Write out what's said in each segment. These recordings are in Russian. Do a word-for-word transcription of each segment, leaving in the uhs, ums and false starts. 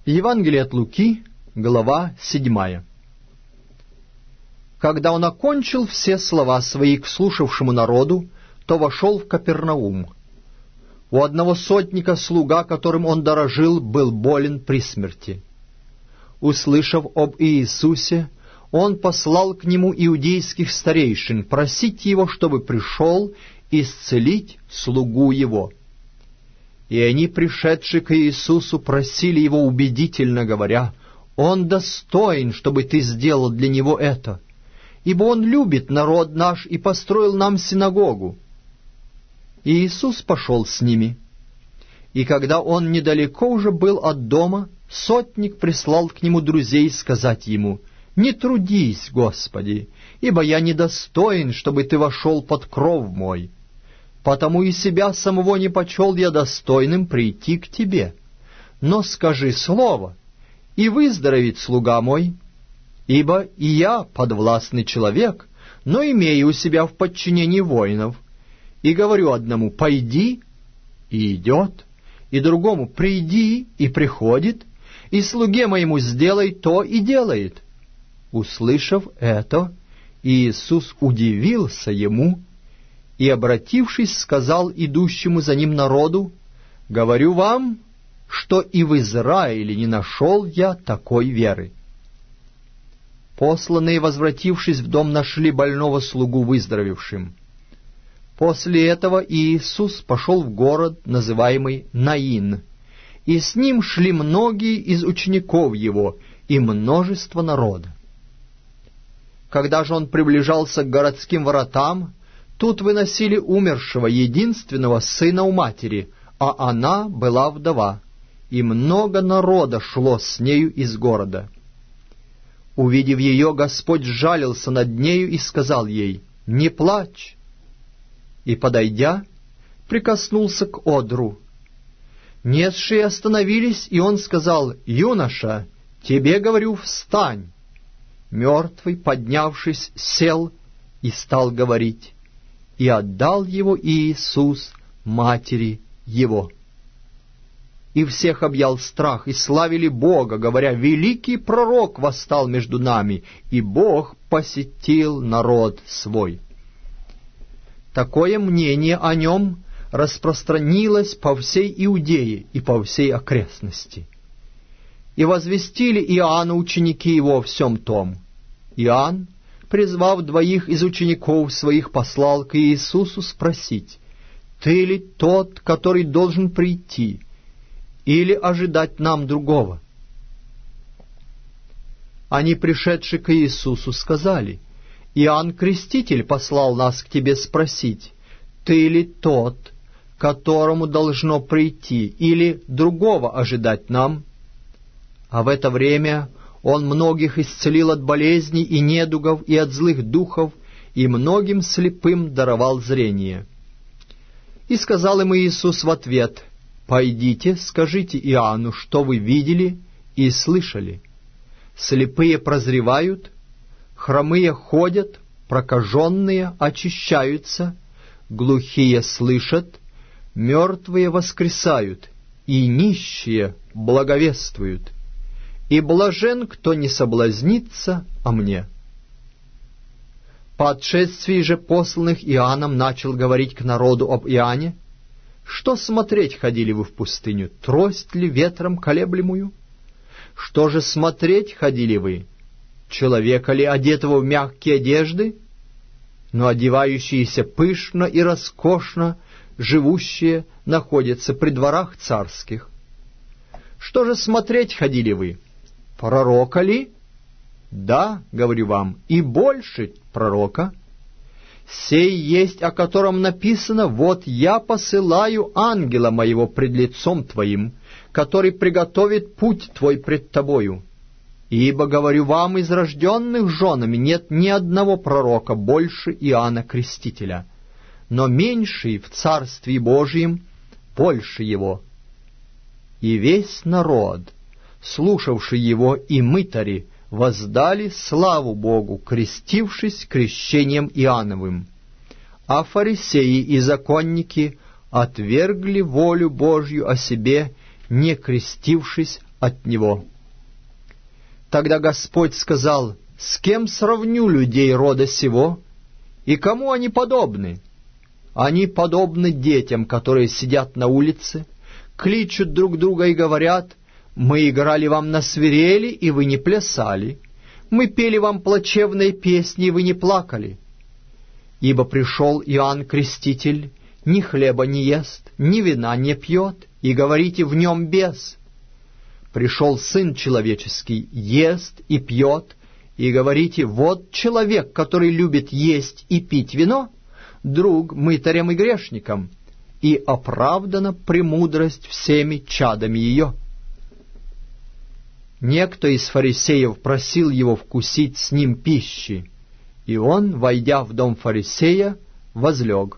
Евангелие от Луки, глава седьмая. Когда он окончил все слова свои к слушавшему народу, то вошел в Капернаум. У одного сотника слуга, которым он дорожил, был болен при смерти. Услышав об Иисусе, он послал к нему иудейских старейшин просить его, чтобы пришел исцелить слугу его. И они, пришедшие к Иисусу, просили его убедительно, говоря: «Он достоин, чтобы ты сделал для него это, ибо он любит народ наш и построил нам синагогу». И Иисус пошел с ними. И когда он недалеко уже был от дома, сотник прислал к нему друзей сказать ему: «Не трудись, Господи, ибо я недостоин, чтобы ты вошел под кров мой. Потому и себя самого не почел я достойным прийти к тебе. Но скажи слово, и выздоровеет слуга мой. Ибо и я подвластный человек, но имею у себя в подчинении воинов. И говорю одному: пойди, и идет, и другому: приди, и приходит, и слуге моему: сделай то, и делает». Услышав это, Иисус удивился ему и, обратившись, сказал идущему за ним народу: «Говорю вам, что и в Израиле не нашел я такой веры». Посланные, возвратившись в дом, нашли больного слугу выздоровевшим. После этого Иисус пошел в город, называемый Наин, и с ним шли многие из учеников его и множество народа. Когда же он приближался к городским воротам, тут выносили умершего единственного сына у матери, а она была вдова, и много народа шло с нею из города. Увидев ее, Господь сжалился над нею и сказал ей: «Не плачь». И, подойдя, прикоснулся к одру. Несшие остановились, и он сказал: «Юноша, тебе говорю, встань». Мертвый, поднявшись, сел и стал говорить, и отдал его Иисус матери его. И всех объял страх, и славили Бога, говоря: «Великий пророк восстал между нами, и Бог посетил народ свой». Такое мнение о нем распространилось по всей Иудее и по всей окрестности. И возвестили Иоанну ученики его о всем том. Иоанн, призвав двоих из учеников своих, послал к Иисусу спросить: «Ты ли тот, который должен прийти, или ожидать нам другого?» Они, пришедшие к Иисусу, сказали: «Иоанн Креститель послал нас к тебе спросить: ты ли тот, которому должно прийти, или другого ожидать нам?» А в это время он многих исцелил от болезней и недугов и от злых духов, и многим слепым даровал зрение. И сказал им Иисус в ответ: «Пойдите, скажите Иоанну, что вы видели и слышали. Слепые прозревают, хромые ходят, прокаженные очищаются, глухие слышат, мертвые воскресают, и нищие благовествуют. И блажен, кто не соблазнится о мне». По отшествии же посланных Иоанном начал говорить к народу об Иоанне: «Что смотреть ходили вы в пустыню? Трость ли ветром колеблемую? Что же смотреть ходили вы? Человека ли, одетого в мягкие одежды? Но одевающиеся пышно и роскошно, живущие, находятся при дворах царских. Что же смотреть ходили вы? Пророка ли? Да, говорю вам, и больше пророка. Сей есть, о котором написано: вот я посылаю ангела моего пред лицом твоим, который приготовит путь твой пред тобою. Ибо, говорю вам, из рожденных женами нет ни одного пророка больше Иоанна Крестителя, но меньший в Царстве Божьем больше его». И весь народ, слушавший его, и мытари воздали славу Богу, крестившись крещением Иоанновым. А фарисеи и законники отвергли волю Божью о себе, не крестившись от него. Тогда Господь сказал: «С кем сравню людей рода сего, и кому они подобны? Они подобны детям, которые сидят на улице, кличут друг друга и говорят: мы играли вам на свирели, и вы не плясали, мы пели вам плачевные песни, и вы не плакали. Ибо пришел Иоанн Креститель, ни хлеба не ест, ни вина не пьет, и говорите: в нем бес. Пришел Сын Человеческий, ест и пьет, и говорите: вот человек, который любит есть и пить вино, друг мытарям и грешникам, и оправдана премудрость всеми чадами ее». Некто из фарисеев просил его вкусить с ним пищи, и он, войдя в дом фарисея, возлег.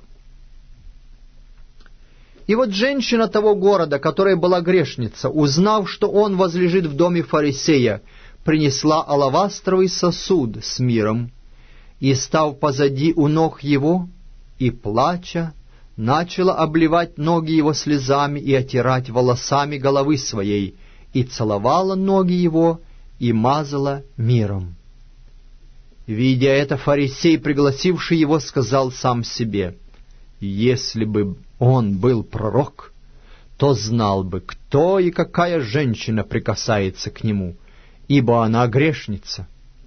И вот женщина того города, которая была грешница, узнав, что он возлежит в доме фарисея, принесла алавастровый сосуд с миром, и, став позади у ног его, и, плача, начала обливать ноги его слезами и отирать волосами головы своей, и целовала ноги его, и мазала миром. Видя это, фарисей, пригласивший его, сказал сам себе: «Если бы он был пророк, то знал бы, кто и какая женщина прикасается к нему, ибо она грешница».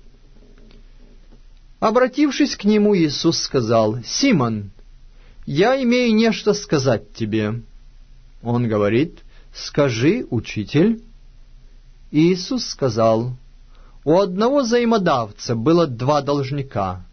Обратившись к нему, Иисус сказал: «Симон, я имею нечто сказать тебе». Он говорит: «Скажи, учитель». Иисус сказал: «У одного взаимодавца было два должника.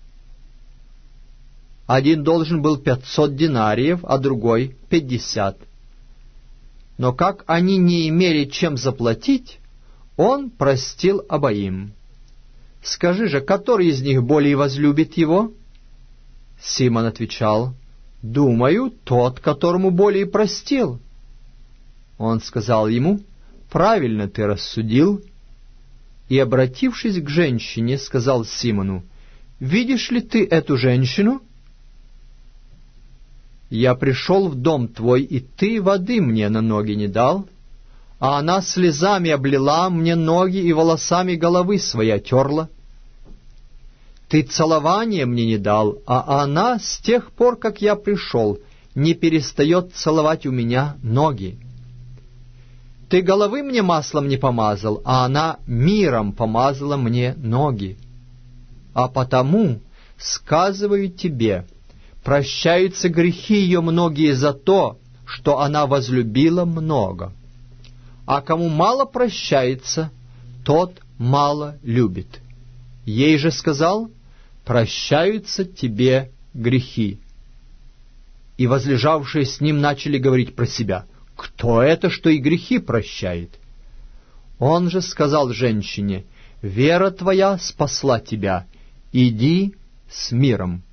Один должен был пятьсот динариев, а другой — пятьдесят. Но как они не имели чем заплатить, он простил обоим. Скажи же, который из них более возлюбит его?» Симон отвечал: «Думаю, тот, которому более простил». Он сказал ему: «Правильно ты рассудил». И, обратившись к женщине, сказал Симону: «Видишь ли ты эту женщину? Я пришел в дом твой, и ты воды мне на ноги не дал, а она слезами облила мне ноги и волосами головы своей отерла. Ты целования мне не дал, а она с тех пор, как я пришел, не перестает целовать у меня ноги. Ты головы мне маслом не помазал, а она миром помазала мне ноги. А потому, сказываю тебе, прощаются грехи ее многие за то, что она возлюбила много. А кому мало прощается, тот мало любит. Ей же сказал: прощаются тебе грехи». И возлежавшие с ним начали говорить про себя: «Кто это, что и грехи прощает?» Он же сказал женщине: «Вера твоя спасла тебя, иди с миром».